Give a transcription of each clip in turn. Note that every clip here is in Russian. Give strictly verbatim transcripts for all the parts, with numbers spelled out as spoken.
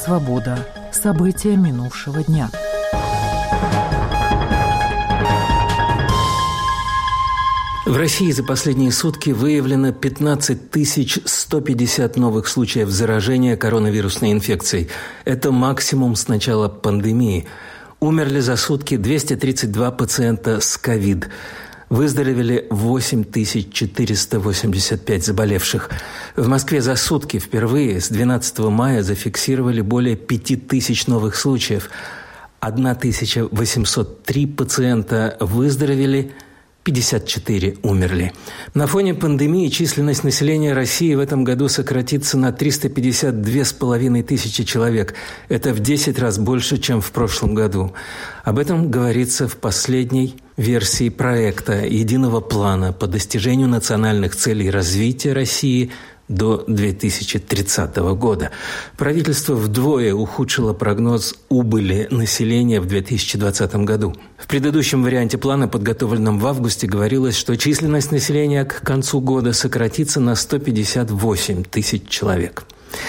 Свобода. События минувшего дня. В России за последние сутки выявлено пятнадцать тысяч сто пятьдесят новых случаев заражения коронавирусной инфекцией. Это максимум с начала пандемии. Умерли за сутки двести тридцать два пациента с ковид. Выздоровели восемь тысяч четыреста восемьдесят пять заболевших. В Москве за сутки впервые с двенадцатого мая зафиксировали более пяти тысяч новых случаев. тысяча восемьсот три пациента выздоровели, пятьдесят четыре умерли. На фоне пандемии численность населения России в этом году сократится на триста пятьдесят две с половиной тысячи человек. Это в десять раз больше, чем в прошлом году. Об этом говорится в последней версии проекта «Единого плана по достижению национальных целей развития России» до две тысячи тридцатого года. Правительство вдвое ухудшило прогноз убыли населения в две тысячи двадцатом году. В предыдущем варианте плана, подготовленном в августе, говорилось, что численность населения к концу года сократится на сто пятьдесят восемь тысяч человек.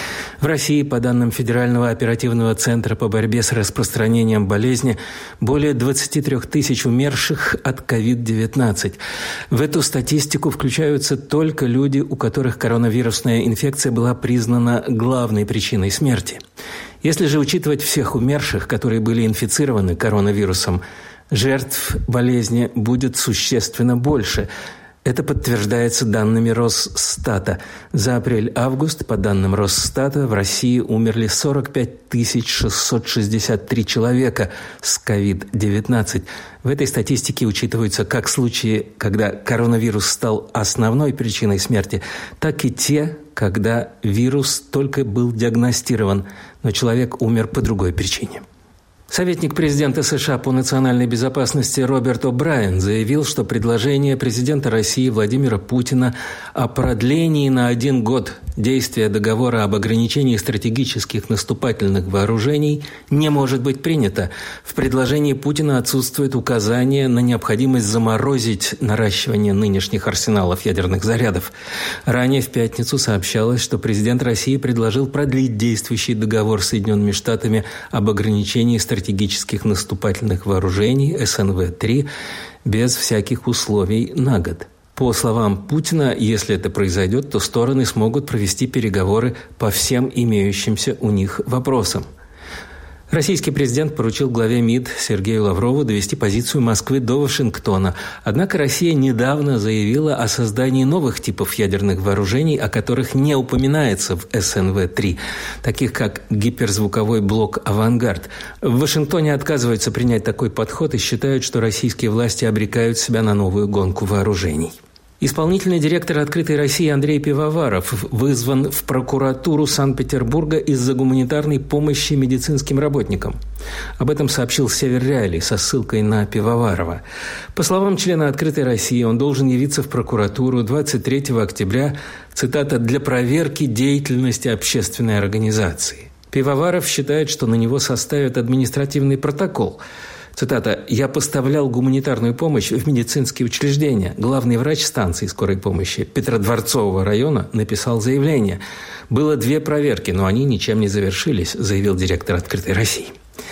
В России, по данным Федерального оперативного центра по борьбе с распространением болезни, более двадцати трёх тысяч умерших от ковид девятнадцать. В эту статистику включаются только люди, у которых коронавирусная инфекция была признана главной причиной смерти. Если же учитывать всех умерших, которые были инфицированы коронавирусом, жертв болезни будет существенно больше. Это подтверждается данными Росстата. За апрель-август, по данным Росстата, в России умерли сорок пять тысяч шестьсот шестьдесят три человека с ковид девятнадцать. В этой статистике учитываются как случаи, когда коронавирус стал основной причиной смерти, так и те, когда вирус только был диагностирован, но человек умер по другой причине. Советник президента США по национальной безопасности Роберт О'Брайен заявил, что предложение президента России Владимира Путина о продлении на один год действия договора об ограничении стратегических наступательных вооружений не может быть принято. В предложении Путина отсутствует указание на необходимость заморозить наращивание нынешних арсеналов ядерных зарядов. Ранее в пятницу сообщалось, что президент России предложил продлить действующий договор с Соединенными Штатами об ограничении стратегических стратегических наступательных вооружений эс эн вэ три без всяких условий на год. По словам Путина, если это произойдет, то стороны смогут провести переговоры по всем имеющимся у них вопросам. Российский президент поручил главе МИД Сергею Лаврову довести позицию Москвы до Вашингтона. Однако Россия недавно заявила о создании новых типов ядерных вооружений, о которых не упоминается в эс эн вэ три, таких как гиперзвуковой блок «Авангард». В Вашингтоне отказываются принять такой подход и считают, что российские власти обрекают себя на новую гонку вооружений. Исполнительный директор «Открытой России» Андрей Пивоваров вызван в прокуратуру Санкт-Петербурга из-за гуманитарной помощи медицинским работникам. Об этом сообщил «Север Реалий» со ссылкой на Пивоварова. По словам члена «Открытой России», он должен явиться в прокуратуру двадцать третьего октября, цитата, «для проверки деятельности общественной организации». Пивоваров считает, что на него составят административный протокол. Цитата, «Я поставлял гуманитарную помощь в медицинские учреждения. Главный врач станции скорой помощи Петродворцового района написал заявление. Было две проверки, но они ничем не завершились», заявил директор «Открытой России».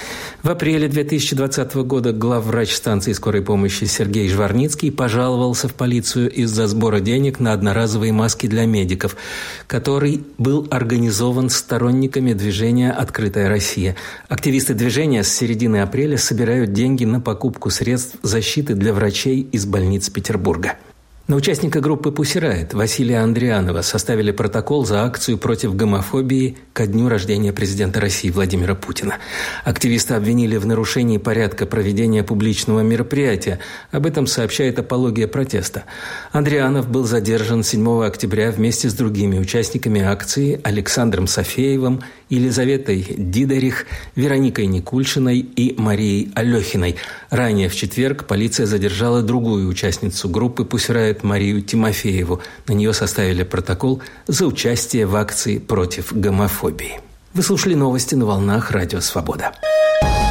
В апреле две тысячи двадцатого года главврач станции скорой помощи Сергей Жварницкий пожаловался в полицию из-за сбора денег на одноразовые маски для медиков, который был организован сторонниками движения «Открытая Россия». Активисты движения с середины апреля собирают деньги на покупку средств защиты для врачей из больниц Петербурга. На участника группы «Пусси Райт» Василия Андрианова составили протокол за акцию против гомофобии ко дню рождения президента России Владимира Путина. Активисты обвинили в нарушении порядка проведения публичного мероприятия. Об этом сообщает «Апология протеста». Андрианов был задержан седьмого октября вместе с другими участниками акции Александром Софеевым, Елизаветой Дидерих, Вероникой Никульшиной и Марией Алехиной. Ранее в четверг полиция задержала другую участницу группы «Пусси Райт» Марию Тимофееву. На нее составили протокол за участие в акции против гомофобии. Вы слушали новости на волнах Радио Свобода.